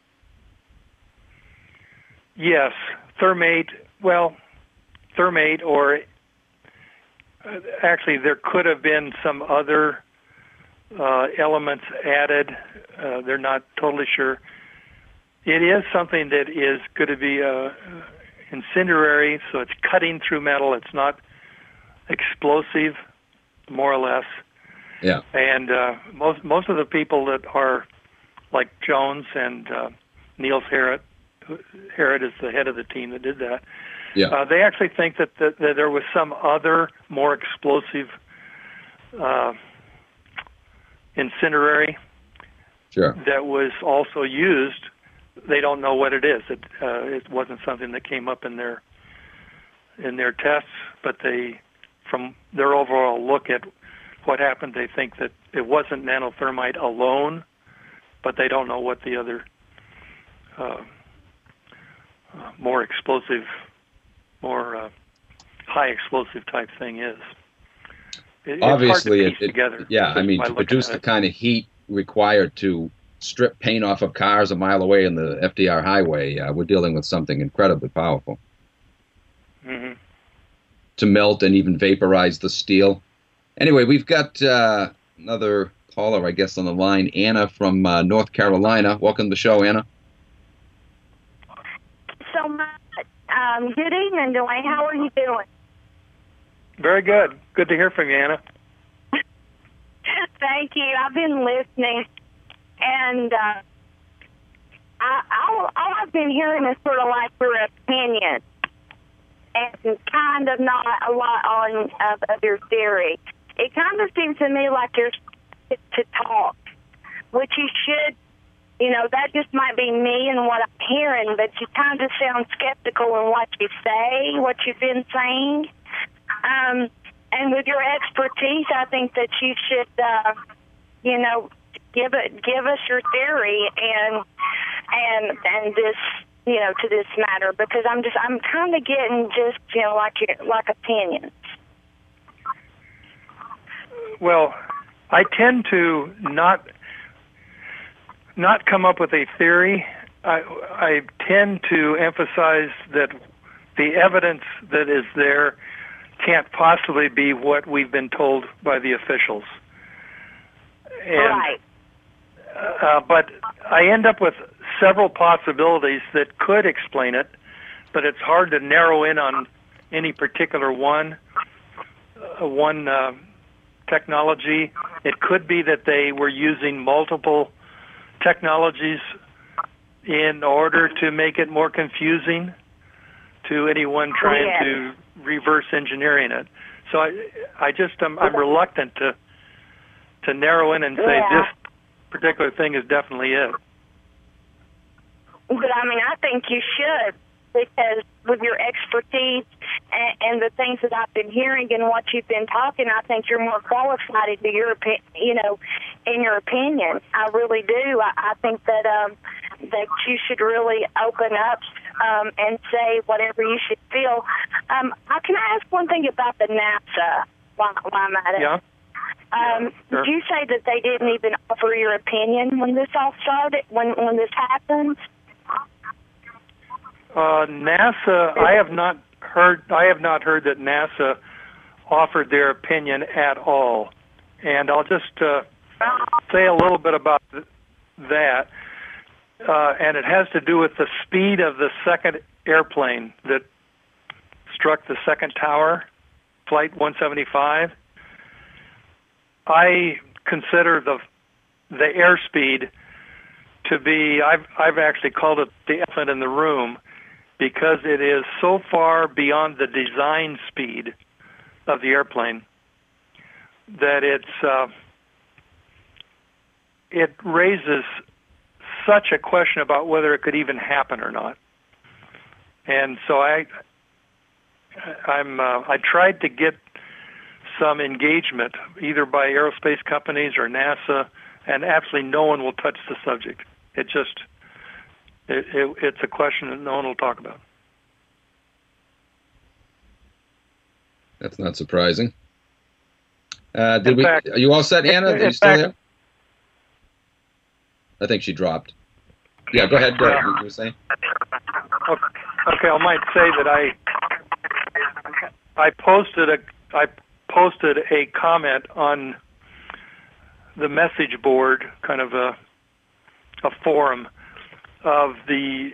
Yes, thermate. Well, thermate, or uh, actually, there could have been some other uh, elements added. Uh, they're not totally sure. It is something that is going to be uh, incendiary, so it's cutting through metal. It's not explosive, more or less. Yeah. And uh, most most of the people that are like Jones and uh, Niels Harrit, Harrit is the head of the team that did that. Yeah. Uh, they actually think that, that, that there was some other more explosive uh, incendiary sure. that was also used. They don't know what it is. It uh, it wasn't something that came up in their in their tests, but they, from their overall look at what happened, they think that it wasn't nanothermite alone, but they don't know what the other uh, uh, more explosive, more uh, high explosive type thing is. It, Obviously, it's hard to piece it, it, together. yeah, I mean, to produce the kind of heat required to strip paint off of cars a mile away in the F D R highway, uh, we're dealing with something incredibly powerful. Mm-hmm. To melt and even vaporize the steel. Anyway, we've got uh, another caller, I guess, on the line, Anna from uh, North Carolina. Welcome to the show, Anna. So much. Um, good evening, Dwayne. How are you doing? Very good. Good to hear from you, Anna. Thank you. I've been listening, and uh, I, all, all I've been hearing is sort of like your opinion, and kind of not a lot on of, of your theory. It kind of seems to me like you're to talk, which you should, you know, that just might be me and what I'm hearing, but you kind of sound skeptical in what you say, what you've been saying. Um, and with your expertise, I think that you should, uh, you know, give it, give us your theory and and and this, you know, to this matter, because I'm just, I'm kind of getting just, you know, like like opinions. Well, I tend to not not come up with a theory. I, I tend to emphasize that the evidence that is there can't possibly be what we've been told by the officials. And, right. Uh, but I end up with several possibilities that could explain it, but it's hard to narrow in on any particular one. Uh, one uh, technology. It could be that they were using multiple technologies in order to make it more confusing to anyone trying yeah. to reverse engineering it. So I, I just I'm, I'm reluctant to to narrow in and say yeah. this particular thing is definitely it. But I mean, I think you should, because with your expertise and, and the things that I've been hearing and what you've been talking, I think you're more qualified to your, you know, in your opinion. I really do. I, I think that um, that you should really open up um, and say whatever you should feel. Um, I, can I ask one thing about the NASA while, while I'm at it? Yeah. Um, Sure. Did you say that they didn't even offer your opinion when this all started, when when this happened? Uh, NASA, I have not heard. I have not heard that NASA offered their opinion at all. And I'll just uh, say a little bit about th- that. Uh, and it has to do with the speed of the second airplane that struck the second tower, Flight one seventy-five. I consider the the airspeed to be, I've I've actually called it the elephant in the room, because it is so far beyond the design speed of the airplane that it's uh, it raises such a question about whether it could even happen or not. And so I I'm uh, I tried to get some engagement either by aerospace companies or NASA, and absolutely no one will touch the subject. It just it, it, it's a question that no one will talk about. That's not surprising. Uh, did In we? fact- are you all set, Anna? in- Are you in still fact- there? I think she dropped. Yeah, go ahead. Uh, Yeah. you were saying? Okay, I might say that I I posted a I posted a comment on the message board, kind of a a forum of the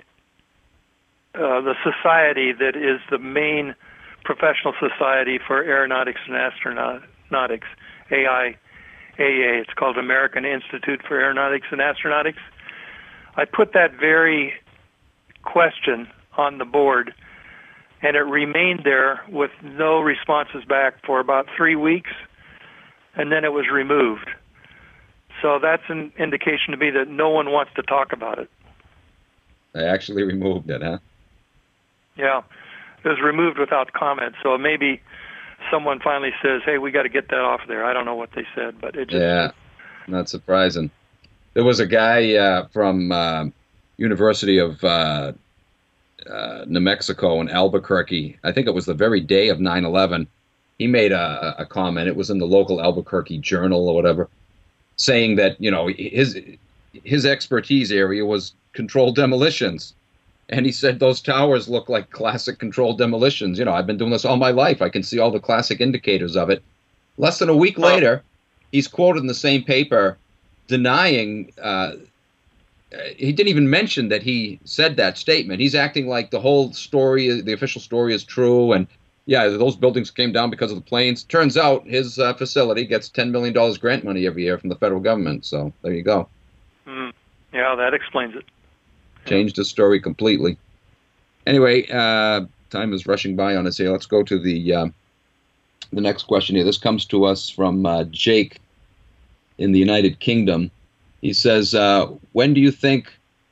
uh, the society that is the main professional society for aeronautics and astronautics, A I A A. It's called American Institute for Aeronautics and Astronautics. I put that very question on the board, and it remained there with no responses back for about three weeks, and then it was removed. So that's an indication to me that no one wants to talk about it. I actually removed it, huh? Yeah, it was removed without comment. So maybe someone finally says, "Hey, we got to get that off there." I don't know what they said, but it just Yeah, not surprising. There was a guy uh, from uh, University of uh, uh, New Mexico in Albuquerque. I think it was the very day of nine eleven. He made a, a comment. It was in the local Albuquerque Journal or whatever, saying that, you know, his his expertise area was controlled demolitions. And he said those towers look like classic controlled demolitions. You know, I've been doing this all my life. I can see all the classic indicators of it. Less than a week later, he's quoted in the same paper denying, uh, he didn't even mention that he said that statement. He's acting like the whole story, the official story is true. And yeah, those buildings came down because of the planes. Turns out his uh, facility gets ten million dollars grant money every year from the federal government. So there you go. Mm, yeah, that explains it. Changed his story completely. Anyway, uh, time is rushing by on us here. Let's go to the uh, the next question here. This comes to us from uh, Jake in the United Kingdom. He says, uh, "When do you think?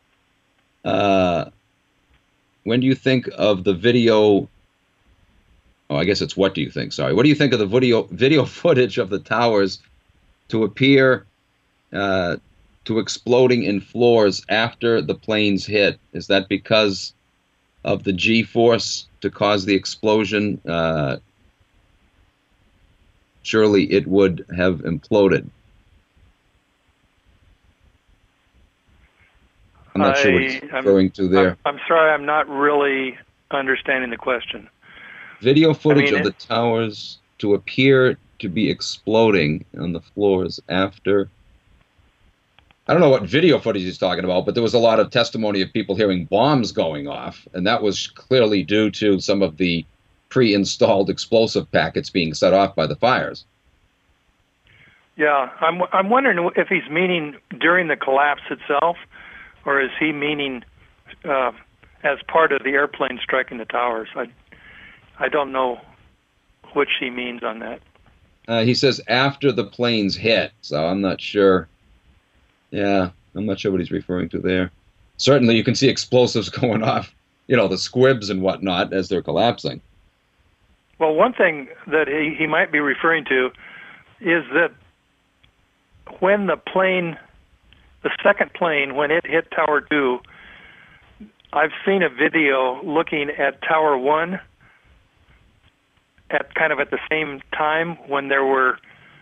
Uh, when do you think of the video?" Oh, I guess it's what do you think? Sorry, what do you think of the video video footage of the towers to appear uh, to exploding in floors after the planes hit? Is that because of the G-force to cause the explosion? Uh, surely it would have imploded. I'm not sure what he's I- referring to there. I'm, I'm sorry, I'm not really understanding the question. Video footage mean, of the it- towers to appear to be exploding on the floors after. I don't know what video footage he's talking about, but there was a lot of testimony of people hearing bombs going off, and that was clearly due to some of the pre-installed explosive packets being set off by the fires. Yeah, I'm I'm wondering if he's meaning during the collapse itself, or is he meaning uh, as part of the airplane striking the towers? I I don't know which he means on that. Uh, he says after the planes hit, so I'm not sure. Yeah, I'm not sure what he's referring to there. Certainly, you can see explosives going off, you know, the squibs and whatnot as they're collapsing. Well, one thing that he, he might be referring to is that when the plane, the second plane, when it hit Tower two, I've seen a video looking at Tower one at kind of at the same time when there were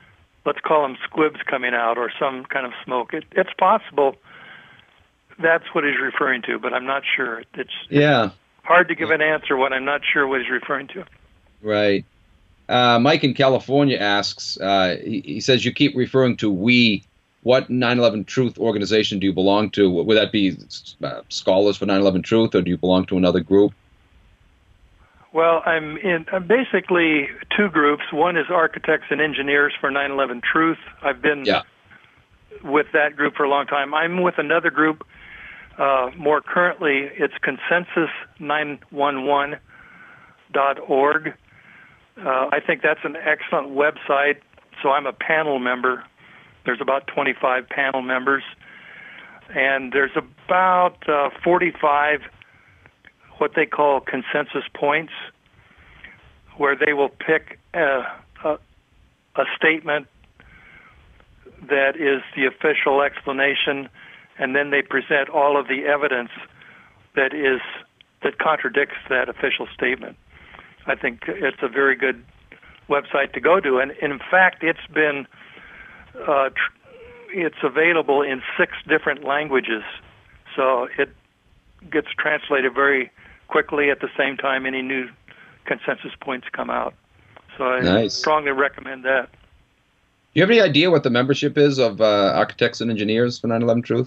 let's call them squibs coming out or some kind of smoke. It, it's possible that's what he's referring to, but I'm not sure. It's, yeah. it's hard to give an answer when I'm not sure what he's referring to. Right. Uh, Mike in California asks, uh, he, he says, you keep referring to we. What nine eleven Truth organization do you belong to? Would that be uh, Scholars for nine eleven Truth, or do you belong to another group? Well, I'm in I'm basically two groups. One is Architects and Engineers for nine eleven Truth. I've been yeah. with that group for a long time. I'm with another group. Uh, more currently, it's consensus nine one one dot org. Uh, I think that's an excellent website, so I'm a panel member. There's about twenty-five panel members, and there's about uh, forty-five what they call consensus points, where they will pick a, a, a statement that is the official explanation, and then they present all of the evidence that is that contradicts that official statement. I think it's a very good website to go to, and in fact, it's been uh, tr- it's available in six different languages, so it gets translated very quickly. At the same time, any new consensus points come out. So I nice. strongly recommend that. Do you have any idea what the membership is of uh, Architects and Engineers for nine eleven Truth?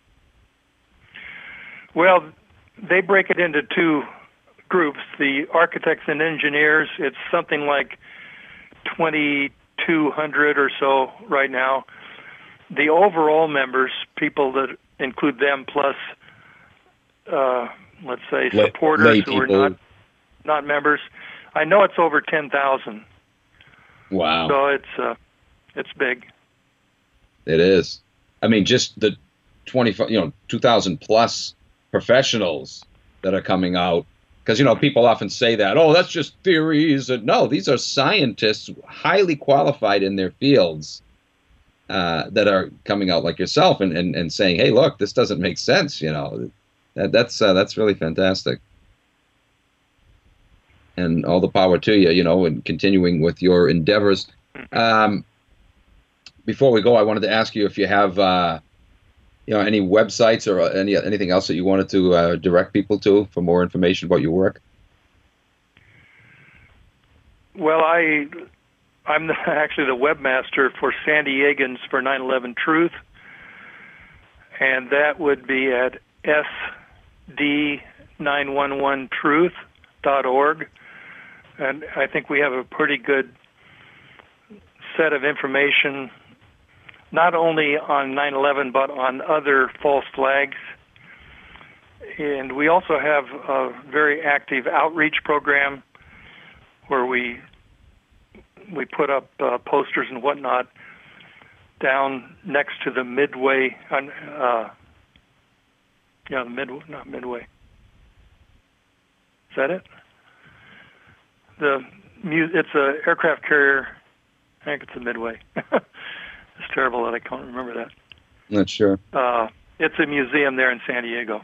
Well, they break it into two groups. The Architects and Engineers, it's something like twenty-two hundred or so right now. The overall members, people that include them plus, uh, let's say, supporters lay who are not not members, I know it's over ten thousand. Wow. So it's uh, it's big. It is. I mean, just the twenty-five, you know, two thousand plus professionals that are coming out. Because, you know, people often say that, oh, that's just theories. No, these are scientists, highly qualified in their fields, uh, that are coming out like yourself and, and, and saying, hey, look, this doesn't make sense. You know, that, that's uh, that's really fantastic. And all the power to you, you know, and continuing with your endeavors. Um, before we go, I wanted to ask you if you have, uh, you know, any websites or any anything else that you wanted to uh, direct people to for more information about your work. Well, I, I'm the, actually the webmaster for San Diegans for nine eleven Truth, and that would be at S D nine one one truth dot org. And I think we have a pretty good set of information, not only on nine eleven, but on other false flags. And we also have a very active outreach program where we we put up uh, posters and whatnot down next to the Midway, uh, yeah, the Midway, not Midway. Is that it? The it's a aircraft carrier. I think it's a Midway. It's terrible that I can't remember that. Not sure. Uh, it's a museum there in San Diego.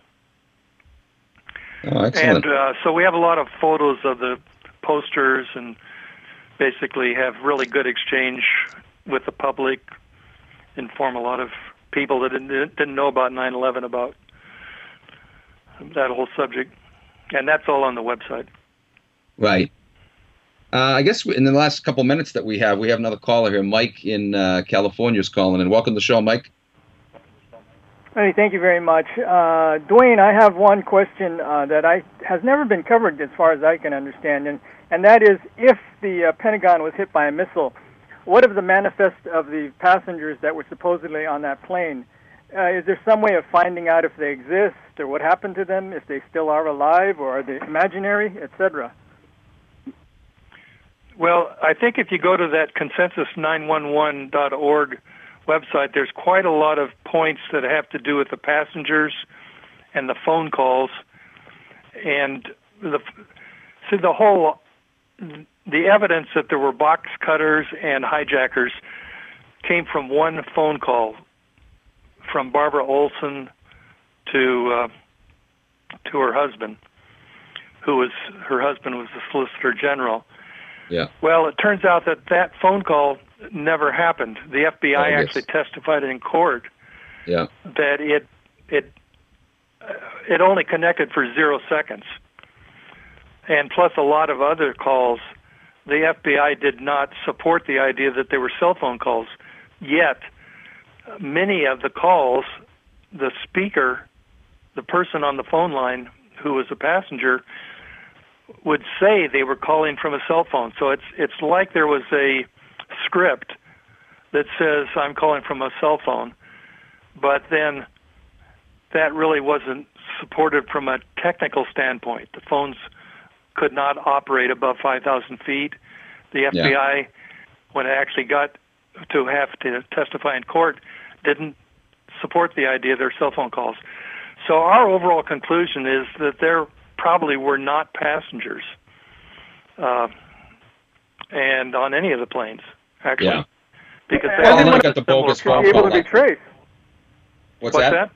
Oh, excellent. And uh, so we have a lot of photos of the posters and basically have really good exchange with the public, inform a lot of people that didn't, didn't know about nine eleven, about that whole subject. And that's all on the website. Right. Uh, I guess in the last couple minutes that we have, we have another caller here. Mike in uh, California is calling in. Welcome to the show, Mike. Hey, thank you very much. Uh, Dwayne, I have one question uh, that I has never been covered as far as I can understand, and, and that is, if the uh, Pentagon was hit by a missile, what of the manifest of the passengers that were supposedly on that plane? Uh, is there some way of finding out if they exist, or what happened to them, if they still are alive, or are they imaginary, et cetera? Well, I think if you go to that consensus nine one one dot org website, there's quite a lot of points that have to do with the passengers and the phone calls. And the see the whole, the evidence that there were box cutters and hijackers came from one phone call from Barbara Olson to uh, to her husband, who was, her husband was the Solicitor General. Yeah. Well, it turns out that that phone call never happened. The F B I Oh, yes. actually testified in court Yeah. that it it uh, it only connected for zero seconds, and plus a lot of other calls. The F B I did not support the idea that they were cell phone calls. Yet, many of the calls, the speaker, the person on the phone line who was a passenger, would say they were calling from a cell phone. So it's it's like there was a script that says I'm calling from a cell phone, but then that really wasn't supported from a technical standpoint. The phones could not operate above five thousand feet. The F B I, Yeah. when it actually got to have to testify in court, didn't support the idea they're cell phone calls. So our overall conclusion is that there probably were not passengers uh, and on any of the planes, actually. Yeah. Because Yeah, they all everyone had got the similar bogus Should phone be able call. to be traced. What's, What's that? that?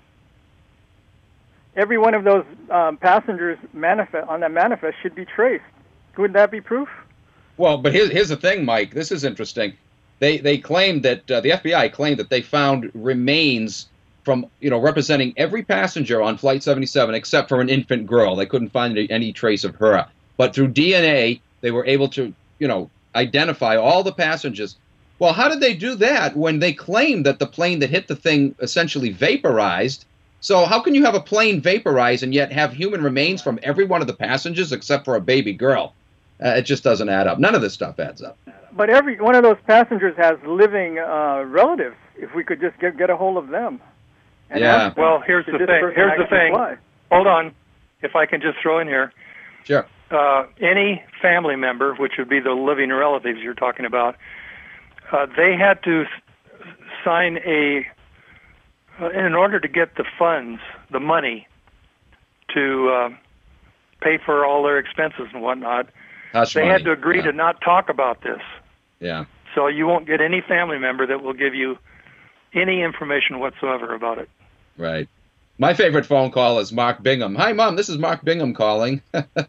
Every one of those um, passengers manifest on that manifest should be traced. Wouldn't that be proof? Well, but here's, here's the thing, Mike. This is interesting. They they claimed that uh, the F B I claimed that they found remains from, you know, representing every passenger on Flight seventy-seven except for an infant girl. They couldn't find any, any trace of her. But through D N A, they were able to, you know, identify all the passengers. Well, how did they do that when they claimed that the plane that hit the thing essentially vaporized? So how can you have a plane vaporize and yet have human remains from every one of the passengers except for a baby girl? Uh, it just doesn't add up. None of this stuff adds up. But every one of those passengers has living uh, relatives. If we could just get get a hold of them. And Yeah. ask them, Well, here's did the this thing. person Here's the actually thing. fly? Hold on. If I can just throw in here. Sure. Uh, any family member, which would be the living relatives you're talking about, uh, they had to s- sign a, uh, in order to get the funds, the money, to uh, pay for all their expenses and whatnot, Hush they money. had to agree Yeah. to not talk about this. Yeah. So you won't get any family member that will give you any information whatsoever about it. Right. My favorite phone call is Mark Bingham. Hi, Mom. This is Mark Bingham calling.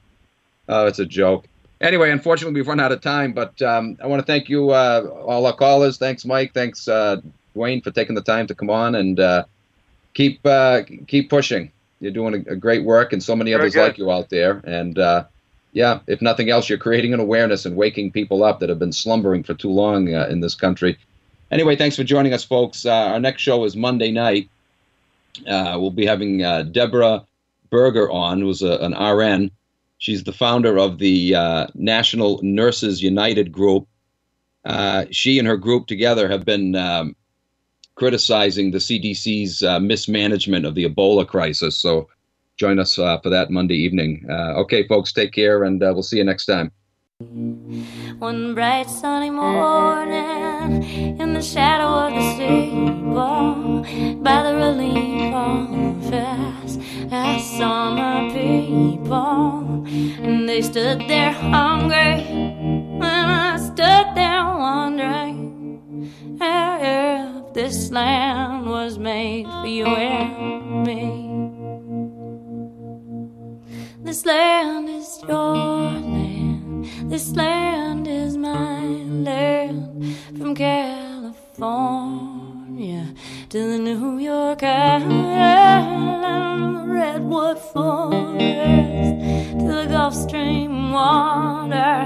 Oh, it's a joke. Anyway, unfortunately, we've run out of time, but um, I want to thank you, uh, all our callers. Thanks, Mike. Thanks, uh, Dwayne, for taking the time to come on and uh, keep uh, keep pushing. You're doing a, a great work, and so many Very others good. like you out there. And uh, yeah, if nothing else, you're creating an awareness and waking people up that have been slumbering for too long uh, in this country. Anyway, thanks for joining us, folks. Uh, our next show is Monday night. Uh, we'll be having uh, Deborah Berger on, who's a, an R N. She's the founder of the uh, National Nurses United group. Uh, she and her group together have been um, criticizing the C D C's uh, mismanagement of the Ebola crisis. So join us uh, for that Monday evening. Uh, okay, folks, take care, and uh, we'll see you next time. One bright sunny morning, in the shadow of the steeple, by the relief office, I saw my people, and they stood there hungry, and I stood there wondering if this land was made for you and me. This land is your land, this land is my land, from California to the New York Island, Redwood Forest to the Gulf Stream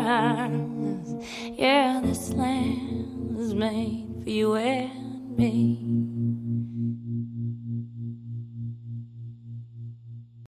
waters. Yeah, this land is made for you and me.